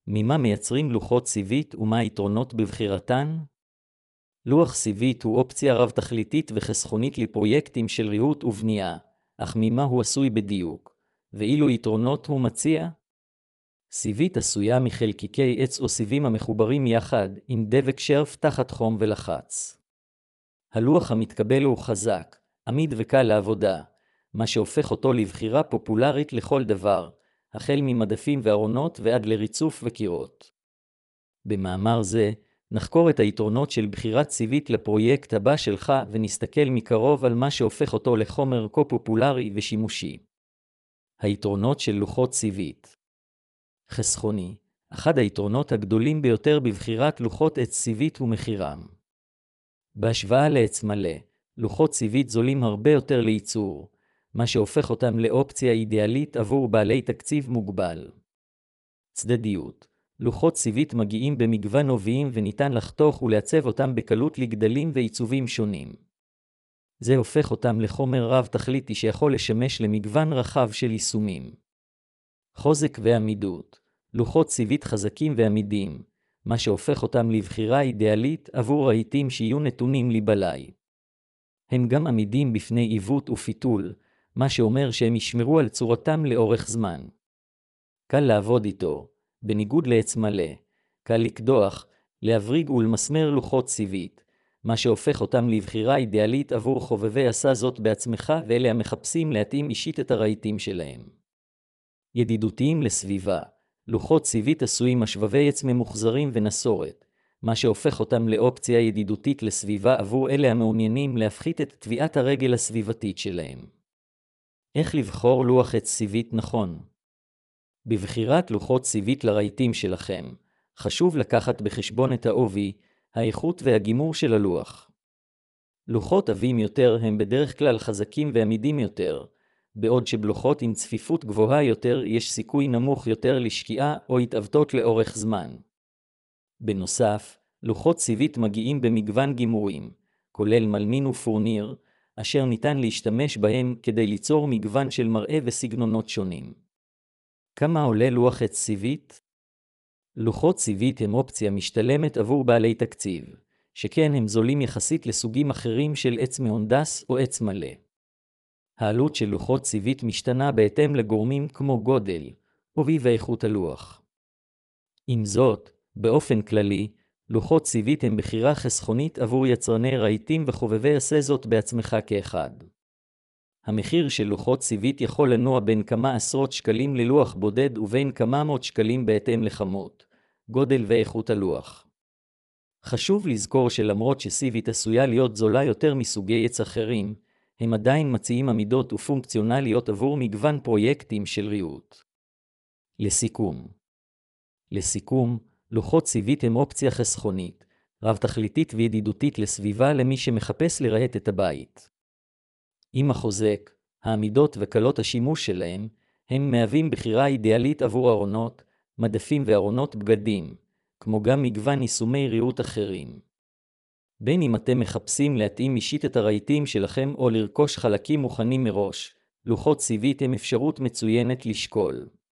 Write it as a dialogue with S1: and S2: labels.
S1: ממה מייצרים לוחות סיבית ומה היתרונות בבחירתן? לוח סיבית הוא אופציה רב-תכליתית וחסכונית לפרויקטים של ריהוט ובנייה, אך ממה הוא עשוי בדיוק? ואילו יתרונות הוא מציע? סיבית עשויה מחלקיקי עץ או סיבים המחוברים יחד עם דבק שרף תחת חום ולחץ. הלוח המתקבל הוא חזק, עמיד וקל לעבודה, מה שהופך אותו לבחירה פופולרית לכל דבר, החל ממדפים וארונות ועד לריצוף וקירות. במאמר זה, נחקור את היתרונות של בחירת סיבית לפרויקט הבא שלך ונסתכל מקרוב על מה שהופך אותו לחומר כה פופולרי ושימושי. היתרונות של לוחות סיבית. חסכוני, אחד היתרונות הגדולים ביותר בבחירת לוחות עץ סיבית הוא מחירם. בהשוואה לעץ מלא, לוחות סיבית זולים הרבה יותר לייצור, מה שהופך אותם לאופציה אידיאלית עבור בעלי תקציב מוגבל. צדדיות, לוחות סיבית מגיעים במגוון עוביים וניתן לחתוך ולעצב אותם בקלות לגדלים ועיצובים שונים. זה הופך אותם לחומר רב תכליתי שיכול לשמש למגוון רחב של יישומים. חוזק ועמידות, לוחות סיבית חזקים ועמידים, מה שהופך אותם לבחירה אידיאלית עבור רהיטים שיהיו נתונים לבלאי. הם גם עמידים בפני עיוות ופיתול, מה שאומר שהם ישמרו על צורתם לאורך זמן. קל לעבוד איתו, בניגוד לעץ מלא, קל לקדוח, להבריג ולמסמר לוחות סיבית, מה שהופך אותם לבחירה אידיאלית עבור חובבי עשה זאת בעצמך ואלה המחפשים להתאים אישית את הרהיטים שלהם. ידידותיים לסביבה, לוחות סיבית עשויים משבבי עץ ממוחזרים ונסורת, מה שהופך אותם לאופציה ידידותית לסביבה עבור אלה המעוניינים להפחית את טביעת הרגל הסביבתית שלהם. איך לבחור לוח עץ סיבית נכון? בבחירת לוחות סיבית לרהיטים שלכם, חשוב לקחת בחשבון את העובי, האיכות והגימור של הלוח. לוחות עבים יותר הם בדרך כלל חזקים ועמידים יותר, בעוד שבלוחות עם צפיפות גבוהה יותר יש סיכוי נמוך יותר לשקיעה או התעוותות לאורך זמן. בנוסף, לוחות סיבית מגיעים במגוון גימורים, כולל מלמין ופורניר, אשר ניתן להשתמש בהם כדי ליצור מגוון של מראה וסגנונות שונים. כמה עולה לוח עץ סיבית? לוחות סיבית הם אופציה משתלמת עבור בעלי תקציב, שכן הם זולים יחסית לסוגים אחרים של עץ מהונדס או עץ מלא. העלות של לוחות סיבית משתנה בהתאם לגורמים כמו גודל, עובי ואיכות הלוח. עם זאת, באופן כללי, לוחות סיבית הם בחירה חסכונית עבור יצרני רהיטים וחובבי עשה זאת בעצמך כאחד. המחיר של לוחות סיבית יכול לנוע בין כמה עשרות שקלים ללוח בודד ובין כמה מאות שקלים בהתאם לכמות, גודל ואיכות הלוח. חשוב לזכור שלמרות שסיבית עשויה להיות זולה יותר מסוגי עץ אחרים, הם עדיין מציעים עמידות ופונקציונליות עבור מגוון פרויקטים של ריהוט. לסיכום, לוחות סיבית הם אופציה חסכונית, רב תכליתית וידידותית לסביבה למי שמחפש לרהט את הבית. עם החוזק, העמידות וקלות השימוש שלהם, הם מהווים בחירה אידיאלית עבור ארונות, מדפים וארונות בגדים, כמו גם מגוון יישומי ריהוט אחרים. בין אם אתם מחפשים להתאים אישית את הרהיטים שלכם או לרכוש חלקים מוכנים מראש, לוחות סיבית הם אפשרות מצוינת לשקול.